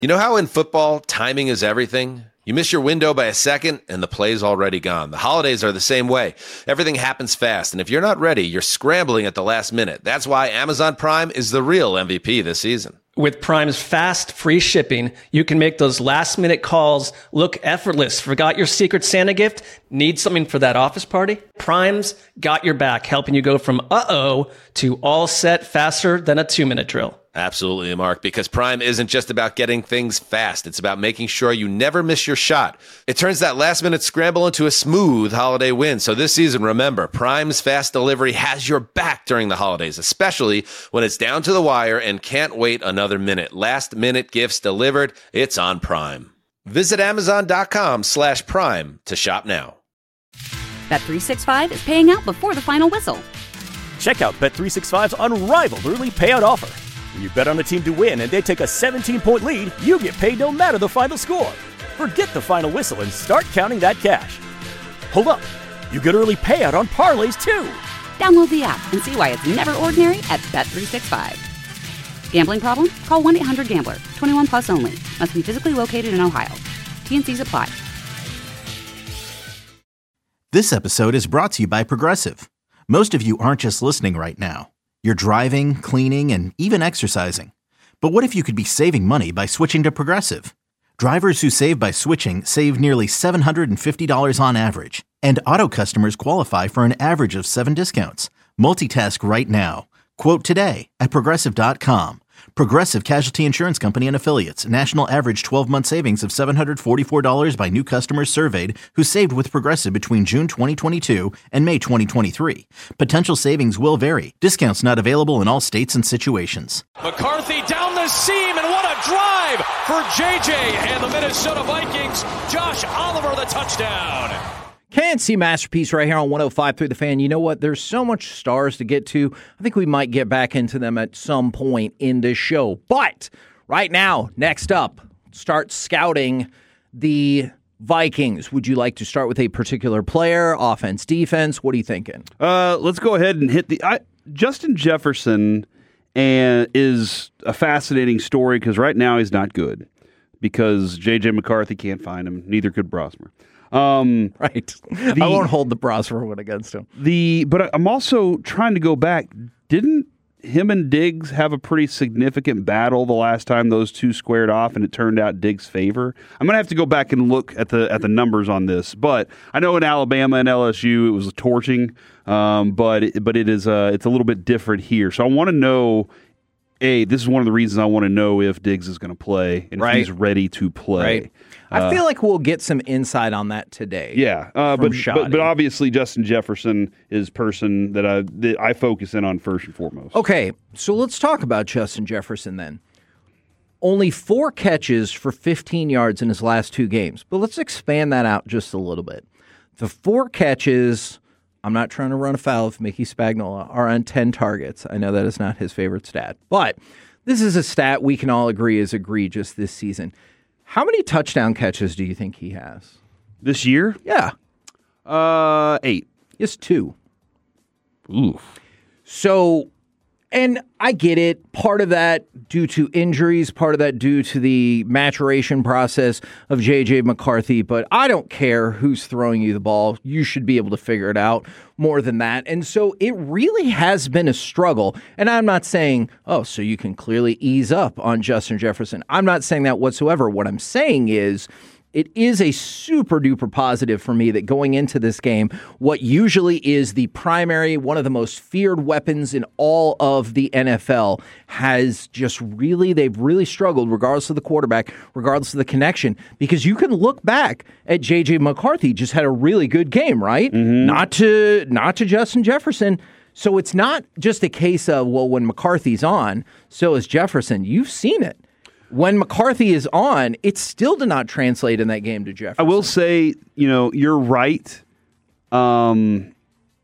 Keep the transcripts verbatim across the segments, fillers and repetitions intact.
You know how in football, timing is everything? You miss your window by a second, and the play's already gone. The holidays are the same way. Everything happens fast, and if you're not ready, you're scrambling at the last minute. That's why Amazon Prime is the real M V P this season. With Prime's fast, free shipping, you can make those last-minute calls look effortless. Forgot your Secret Santa gift? Need something for that office party? Prime's got your back, helping you go from uh-oh to all set faster than a two-minute drill. Absolutely, Mark, because Prime isn't just about getting things fast. It's about making sure you never miss your shot. It turns that last-minute scramble into a smooth holiday win. So this season, remember, Prime's fast delivery has your back during the holidays, especially when it's down to the wire and can't wait another minute. Last-minute gifts delivered. It's on Prime. Visit Amazon.com slash Prime to shop now. Bet three sixty-five is paying out before the final whistle. Check out Bet three sixty-five's unrivaled early payout offer. When you bet on a team to win and they take a seventeen-point lead, you get paid no matter the final score. Forget the final whistle and start counting that cash. Hold up. You get early payout on parlays, too. Download the app and see why it's never ordinary at Bet three sixty-five. Gambling problem? Call one eight hundred gambler. twenty-one plus only. Must be physically located in Ohio. T N Cs apply. This episode is brought to you by Progressive. Most of you aren't just listening right now. You're driving, cleaning, and even exercising. But what if you could be saving money by switching to Progressive? Drivers who save by switching save nearly seven hundred fifty dollars on average. And auto customers qualify for an average of seven discounts. Multitask right now. Quote today at Progressive dot com. Progressive Casualty Insurance Company and Affiliates. National average twelve-month savings of seven hundred forty-four dollars by new customers surveyed who saved with Progressive between June twenty twenty-two and May twenty twenty-three. Potential savings will vary. Discounts not available in all states and situations. McCarthy down the seam, and what a drive for J J and the Minnesota Vikings. Josh Oliver, the touchdown. K N C Masterpiece right here on one oh five through the Fan. You know what? There's so much stars to get to. I think we might get back into them at some point in this show. But right now, next up, start scouting the Vikings. Would you like to start with a particular player, offense, defense? What are you thinking? Uh, let's go ahead and hit the I, Justin Jefferson and is a fascinating story because right now he's not good because J J McCarthy can't find him. Neither could Brosmer. Um, right. The, I won't hold the Brosmer one against him. The But I'm also trying to go back. Didn't him and Diggs have a pretty significant battle the last time those two squared off, and it turned out Diggs' favor? I'm going to have to go back and look at the at the numbers on this. But I know in Alabama and L S U it was torching, um, but, it, but it is uh, it's a little bit different here. So I want to know, A, this is one of the reasons I want to know if Diggs is going to play and right. if he's ready to play. Right. I feel like we'll get some insight on that today. Yeah, uh, but, but but obviously Justin Jefferson is person that I that I focus in on first and foremost. Okay, so let's talk about Justin Jefferson then. Only four catches for fifteen yards in his last two games, but let's expand that out just a little bit. The four catches, I'm not trying to run afoul of Mickey Spagnola, are on ten targets. I know that is not his favorite stat, but this is a stat we can all agree is egregious this season. How many touchdown catches do you think he has? This year? Yeah. Uh, eight. He has two. Oof. So, and I get it. Part of that due to injuries, part of that due to the maturation process of J J McCarthy, but I don't care who's throwing you the ball. You should be able to figure it out more than that. And so it really has been a struggle. And I'm not saying, oh, so you can clearly ease up on Justin Jefferson. I'm not saying that whatsoever. What I'm saying is, it is a super duper positive for me that going into this game, what usually is the primary, one of the most feared weapons in all of the N F L has just really, they've really struggled regardless of the quarterback, regardless of the connection, because you can look back at J J McCarthy, just had a really good game, right? Mm-hmm. Not to, not to Justin Jefferson. So it's not just a case of, well, when McCarthy's on, so is Jefferson. You've seen it. When McCarthy is on, it still did not translate in that game to Jefferson. I will say, you know, you're right. Um,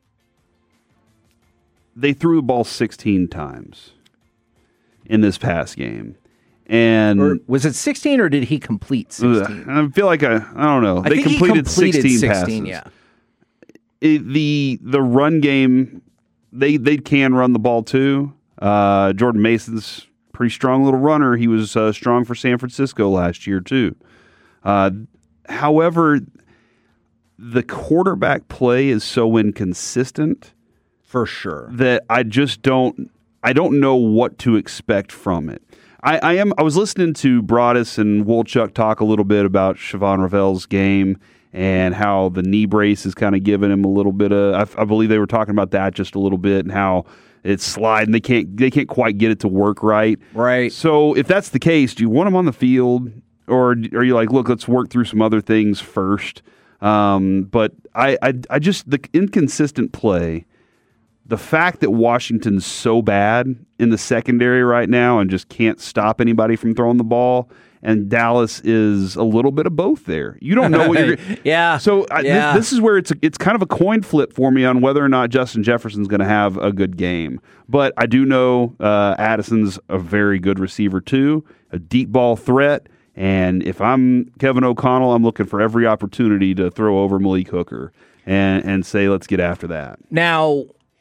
they threw the ball sixteen times in this past game. And or was it sixteen or did he complete sixteen? I feel like I, I don't know. I they think completed, he completed sixteen, sixteen passes. Yeah. It, the the run game, they they can run the ball too. Uh, Jordan Mason's pretty strong little runner. He was uh, strong for San Francisco last year too. Uh, however, the quarterback play is so inconsistent, for sure, that I just don't. I don't know what to expect from it. I, I am. I was listening to Broadus and Wolchuk talk a little bit about Siobhan Ravel's game and how the knee brace is kind of giving him a little bit of. I, I believe they were talking about that just a little bit and how it's sliding. They can't. They can't quite get it to work right. Right. So if that's the case, do you want him on the field, or are you like, look, let's work through some other things first? Um, but I, I, I just the inconsistent play. The fact that Washington's so bad in the secondary right now and just can't stop anybody from throwing the ball, and Dallas is a little bit of both there. You don't know what you're yeah. So I, yeah. This, this is where it's a, it's kind of a coin flip for me on whether or not Justin Jefferson's going to have a good game. But I do know uh, Addison's a very good receiver too, a deep ball threat. And if I'm Kevin O'Connell, I'm looking for every opportunity to throw over Malik Hooker and and say, let's get after that. Now,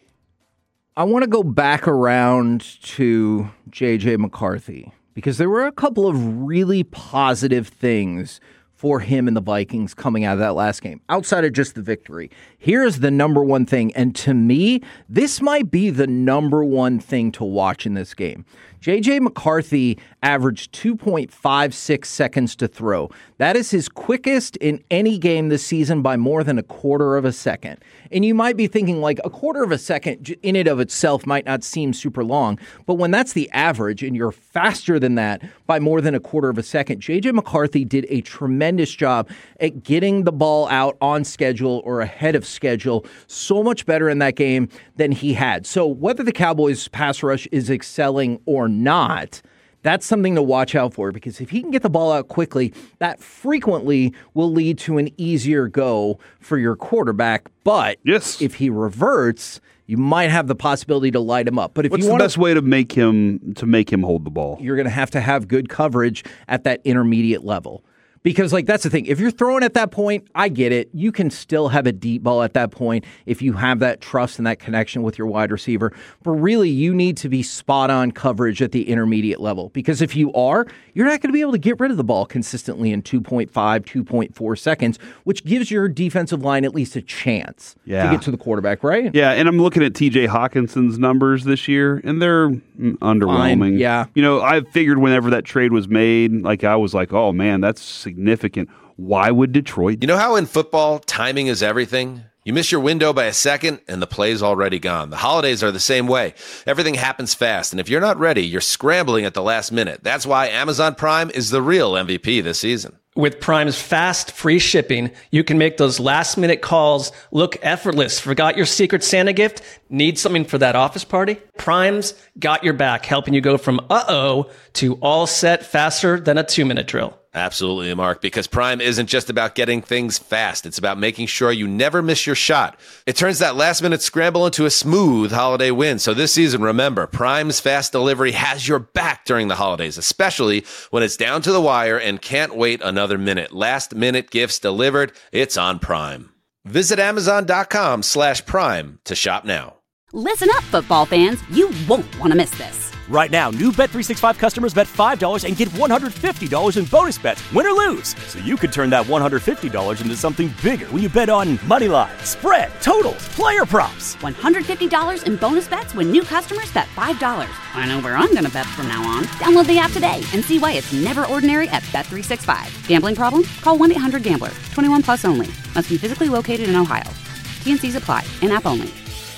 I want to go back around to J J McCarthy because there were a couple of really positive things for him and the Vikings coming out of that last game, outside of just the victory. Here's the number one thing, and to me, this might be the number one thing to watch in this game. J J McCarthy averaged two point five six seconds to throw. That is his quickest in any game this season by more than a quarter of a second. And you might be thinking, like, a quarter of a second in and of itself might not seem super long, but when that's the average and you're faster than that by more than a quarter of a second, J J McCarthy did a tremendous job at getting the ball out on schedule or ahead of schedule, so much better in that game than he had. So whether the Cowboys pass rush is excelling or not, that's something to watch out for, because if he can get the ball out quickly, that frequently will lead to an easier go for your quarterback. But yes. if he reverts, you might have the possibility to light him up. But if What's you the want best way to make him to make him hold the ball? You're going to have to have good coverage at that intermediate level. Because, like, that's the thing. If you're throwing at that point, I get it. You can still have a deep ball at that point if you have that trust and that connection with your wide receiver. But really, you need to be spot-on coverage at the intermediate level. Because if you are, you're not going to be able to get rid of the ball consistently in two point five, two point four seconds, which gives your defensive line at least a chance yeah. to get to the quarterback, right? Yeah, and I'm looking at T J Hawkinson's numbers this year, and they're underwhelming. Fine. Yeah. You know, I figured whenever that trade was made, like, I was like, oh, man, that's significant. Why would Detroit? You know how in football, timing is everything? You miss your window by a second, and the play's already gone. The holidays are the same way. Everything happens fast, and if you're not ready, you're scrambling at the last minute. That's why Amazon Prime is the real M V P this season. With Prime's fast, free shipping, you can make those last-minute calls look effortless. Forgot your Secret Santa gift? Need something for that office party? Prime's got your back, helping you go from uh-oh to all set faster than a two-minute drill. Absolutely, Mark, because Prime isn't just about getting things fast. It's about making sure you never miss your shot. It turns that last-minute scramble into a smooth holiday win. So this season, remember, Prime's fast delivery has your back during the holidays, especially when it's down to the wire and can't wait another minute. Last-minute gifts delivered. It's on Prime. Visit Amazon.com slash Prime to shop now. Listen up, football fans. You won't want to miss this. Right now, new Bet three sixty-five customers bet five dollars and get one hundred fifty dollars in bonus bets, win or lose. So you could turn that one hundred fifty dollars into something bigger when you bet on money line, spread, totals, player props. one hundred fifty dollars in bonus bets when new customers bet five dollars. I know where I'm going to bet from now on. Download the app today and see why it's never ordinary at Bet three sixty-five. Gambling problem? Call one eight hundred gambler. twenty-one plus only. Must be physically located in Ohio. T N Cs apply. In-app only.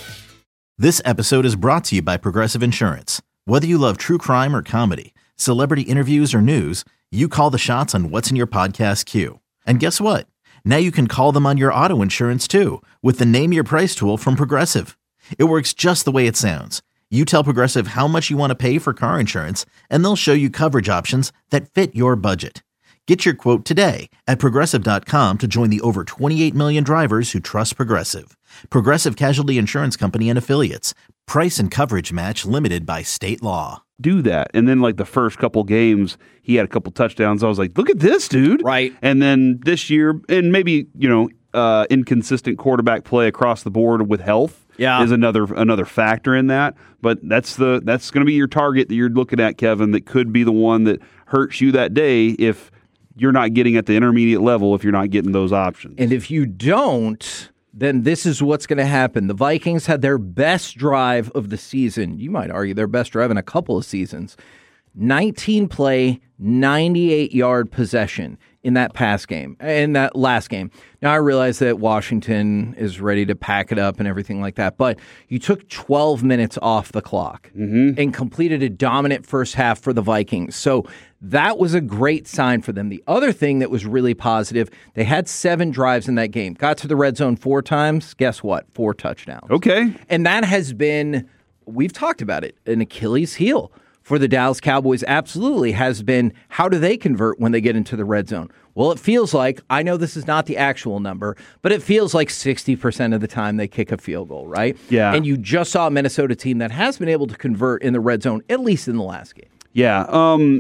This episode is brought to you by Progressive Insurance. Whether you love true crime or comedy, celebrity interviews or news, you call the shots on what's in your podcast queue. And guess what? Now you can call them on your auto insurance too with the Name Your Price tool from Progressive. It works just the way it sounds. You tell Progressive how much you want to pay for car insurance, and they'll show you coverage options that fit your budget. Get your quote today at Progressive dot com to join the over twenty-eight million drivers who trust Progressive. Progressive Casualty Insurance Company and Affiliates. Price and coverage match limited by state law. Do that. And then, like, the first couple games, he had a couple touchdowns. I was like, look at this, dude. Right. And then this year, and maybe, you know, uh, inconsistent quarterback play across the board with health. yeah. is another another factor in that. But that's the that's going to be your target that you're looking at, Kevin. That could be the one that hurts you that day if you're not getting at the intermediate level. If you're not getting those options, and if you don't, then this is what's going to happen. The Vikings had their best drive of the season. You might argue their best drive in a couple of seasons. nineteen play, ninety-eight yard possession in that pass game, in that last game. Now, I realize that Washington is ready to pack it up and everything like that, but you took twelve minutes off the clock mm-hmm. and completed a dominant first half for the Vikings. So that was a great sign for them. The other thing that was really positive, they had seven drives in that game. Got to the red zone four times. Guess what? Four touchdowns. Okay. And that has been, we've talked about it, an Achilles heel for the Dallas Cowboys absolutely has been, how do they convert when they get into the red zone? Well, it feels like, I know this is not the actual number, but it feels like sixty percent of the time they kick a field goal, right? Yeah. And you just saw a Minnesota team that has been able to convert in the red zone, at least in the last game. Yeah. Um,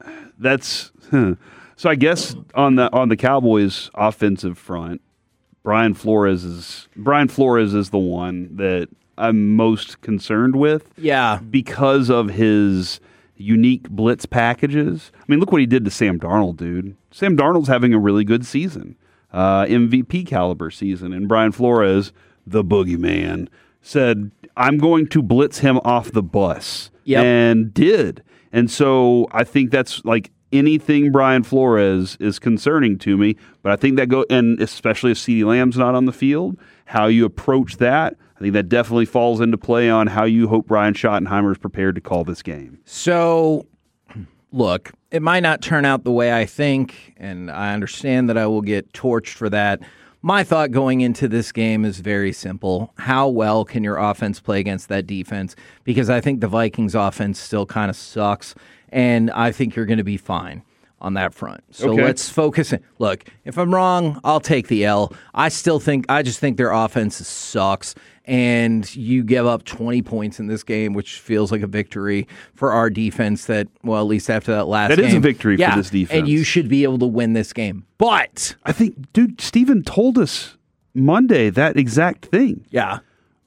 that's huh. So I guess on the on the Cowboys offensive front, Brian Flores is Brian Flores is the one that I'm most concerned with. Yeah. Because of his unique blitz packages. I mean, look what he did to Sam Darnold, dude. Sam Darnold's having a really good season, uh, M V P caliber season. And Brian Flores, the boogeyman, said, I'm going to blitz him off the bus. Yep. And did. And so I think that's like anything Brian Flores is concerning to me. But I think that go, and especially if CeeDee Lamb's not on the field, how you approach that, I think that definitely falls into play on how you hope Brian Schottenheimer is prepared to call this game. So, look, it might not turn out the way I think, and I understand that I will get torched for that. My thought going into this game is very simple. How well can your offense play against that defense? Because I think the Vikings offense still kind of sucks, and I think you're going to be fine on that front. So okay. let's focus. In. Look, if I'm wrong, I'll take the L. I still think, I just think their offense sucks, and you give up twenty points in this game, which feels like a victory for our defense that, well, at least after that last that game. That is a victory yeah, for this defense. And you should be able to win this game. But I think, dude, Steven told us Monday that exact thing. Yeah.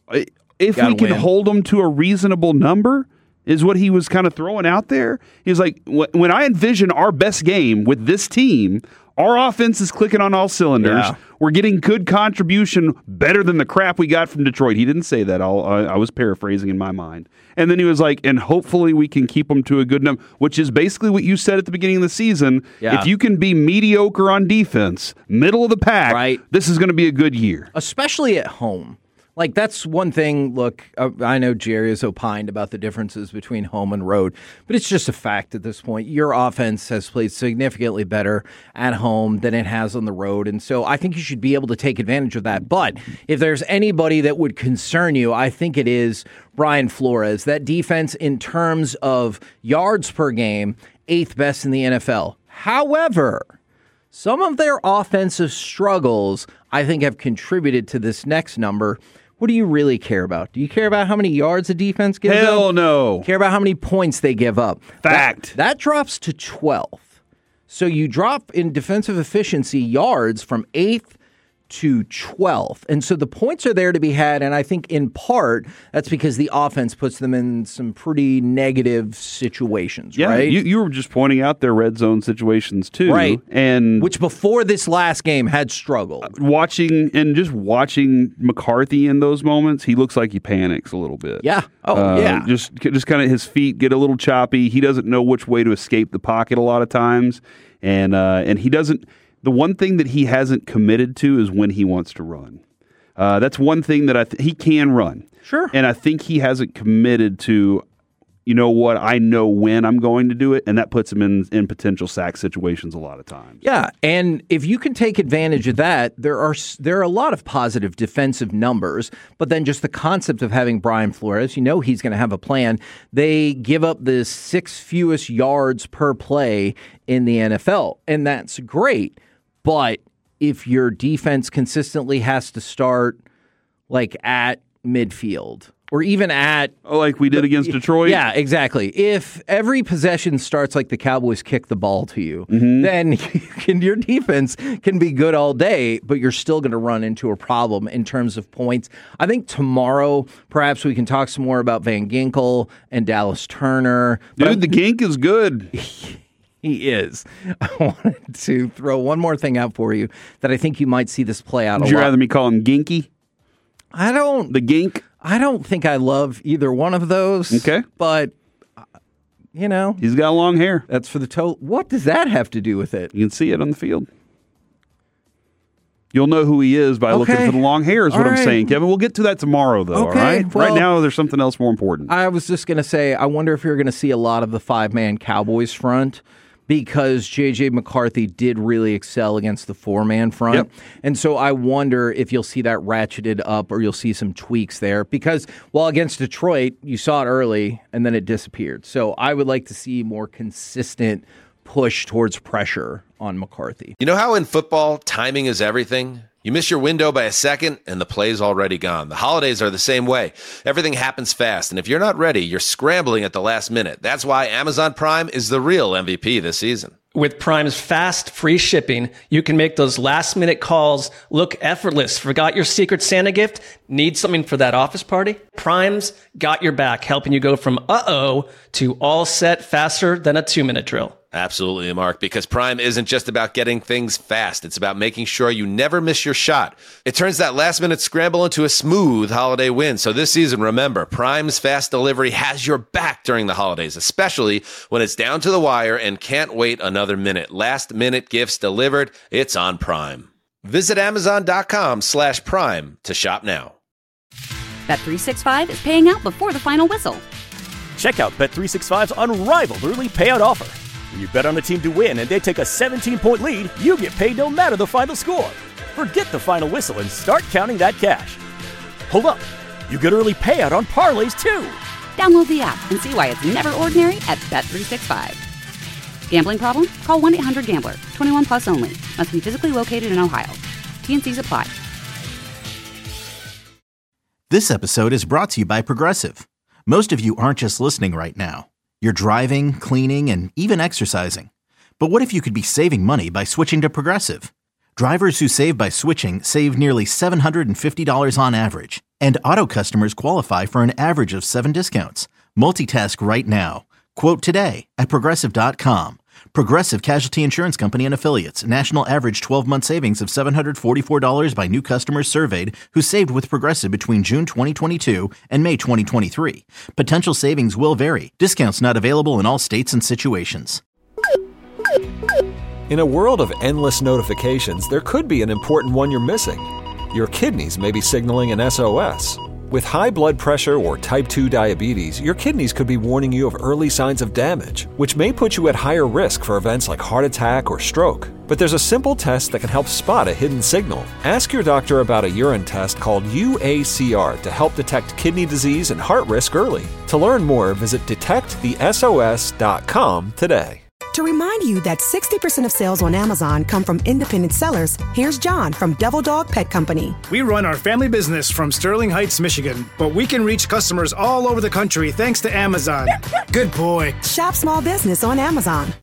If we can win. hold them to a reasonable number, is what he was kind of throwing out there. He was like, when I envision our best game with this team, our offense is clicking on all cylinders. Yeah. We're getting good contribution, better than the crap we got from Detroit. He didn't say that. I'll, I, I was paraphrasing in my mind. And then he was like, and hopefully we can keep them to a good number, which is basically what you said at the beginning of the season. Yeah. If you can be mediocre on defense, middle of the pack, right. this is going to be a good year. Especially at home. Like, that's one thing, look, uh, I know Jerry has opined about the differences between home and road, but it's just a fact at this point. Your offense has played significantly better at home than it has on the road, and so I think you should be able to take advantage of that. But if there's anybody that would concern you, I think it is Brian Flores. That defense, in terms of yards per game, eighth best in the N F L. However, some of their offensive struggles, I think, have contributed to this next number. What do you really care about? Do you care about how many yards a defense gives Hell up? Hell no. Care about how many points they give up? Fact. That, that drops to twelfth. So you drop in defensive efficiency yards from eighth to twelfth. And so the points are there to be had, and I think in part that's because the offense puts them in some pretty negative situations, yeah, right? You, you were just pointing out their red zone situations too. Right. And which before this last game had struggled. Watching and just watching McCarthy in those moments, he looks like he panics a little bit. Yeah. Oh, uh, yeah. Just, just kind of his feet get a little choppy. He doesn't know which way to escape the pocket a lot of times. And uh, and he doesn't... The one thing that he hasn't committed to is when he wants to run. Uh, that's one thing that I th- he can run. Sure. And I think he hasn't committed to, you know what, I know when I'm going to do it, and that puts him in, in potential sack situations a lot of times. Yeah, and if you can take advantage of that, there are there are a lot of positive defensive numbers, but then just the concept of having Brian Flores, you know he's going to have a plan. They give up the sixth fewest yards per play in the N F L, and that's great. But if your defense consistently has to start like at midfield or even at oh, like we did against Detroit. Yeah, exactly. If every possession starts like the Cowboys kick the ball to you, mm-hmm. then you can, your defense can be good all day, but you're still going to run into a problem in terms of points. I think tomorrow, perhaps we can talk some more about Van Ginkel and Dallas Turner. Dude, the Gink is good. He is. I wanted to throw one more thing out for you that I think you might see this play out Would a you lot. rather me call him Ginky? I don't. The Gink? I don't think I love either one of those. Okay. But, uh, you know. He's got long hair. That's for the toe. What does that have to do with it? You can see it on the field. You'll know who he is by okay. looking for the long hair is all what right. I'm saying, Kevin. We'll get to that tomorrow, though, okay. all right? Well, right now, there's something else more important. I was just going to say, I wonder if you're going to see a lot of the five-man Cowboys front, because J J. McCarthy did really excel against the four-man front. Yep. And so I wonder if you'll see that ratcheted up or you'll see some tweaks there. Because while against Detroit, you saw it early and then it disappeared. So I would like to see more consistent push towards pressure on McCarthy. You know how in football, timing is everything? You miss your window by a second, and the play's already gone. The holidays are the same way. Everything happens fast, and if you're not ready, you're scrambling at the last minute. That's why Amazon Prime is the real M V P this season. With Prime's fast, free shipping, you can make those last-minute calls look effortless. Forgot your Secret Santa gift? Need something for that office party? Prime's got your back, helping you go from uh-oh to all set faster than a two-minute drill. Absolutely, Mark, because Prime isn't just about getting things fast. It's about making sure you never miss your shot. It turns that last-minute scramble into a smooth holiday win. So this season, remember, Prime's fast delivery has your back during the holidays, especially when it's down to the wire and can't wait another minute. Last-minute gifts delivered. It's on Prime. Visit Amazon.com slash Prime to shop now. Bet three sixty-five is paying out before the final whistle. Check out Bet three sixty-five's unrivaled early payout offer. When you bet on a team to win and they take a seventeen-point lead, you get paid no matter the final score. Forget the final whistle and start counting that cash. Hold up. You get early payout on parlays, too. Download the app and see why it's never ordinary at Bet three sixty-five. Gambling problem? Call one eight hundred gambler. twenty-one plus only. Must be physically located in Ohio. T N Cs apply. This episode is brought to you by Progressive. Most of you aren't just listening right now. You're driving, cleaning, and even exercising. But what if you could be saving money by switching to Progressive? Drivers who save by switching save nearly seven hundred fifty dollars on average. And auto customers qualify for an average of seven discounts. Multitask right now. Quote today at Progressive dot com. Progressive Casualty Insurance Company and Affiliates. National average twelve-month savings of seven hundred forty-four dollars by new customers surveyed who saved with Progressive between June twenty twenty-two and May twenty twenty-three. Potential savings will vary. Discounts not available in all states and situations. In a world of endless notifications, there could be an important one you're missing. Your kidneys may be signaling an S O S. With high blood pressure or type two diabetes, your kidneys could be warning you of early signs of damage, which may put you at higher risk for events like heart attack or stroke. But there's a simple test that can help spot a hidden signal. Ask your doctor about a urine test called U A C R to help detect kidney disease and heart risk early. To learn more, visit detect the S O S dot com today. To remind you that sixty percent of sales on Amazon come from independent sellers, here's John from Devil Dog Pet Company. We run our family business from Sterling Heights, Michigan, but we can reach customers all over the country thanks to Amazon. Good boy. Shop small business on Amazon.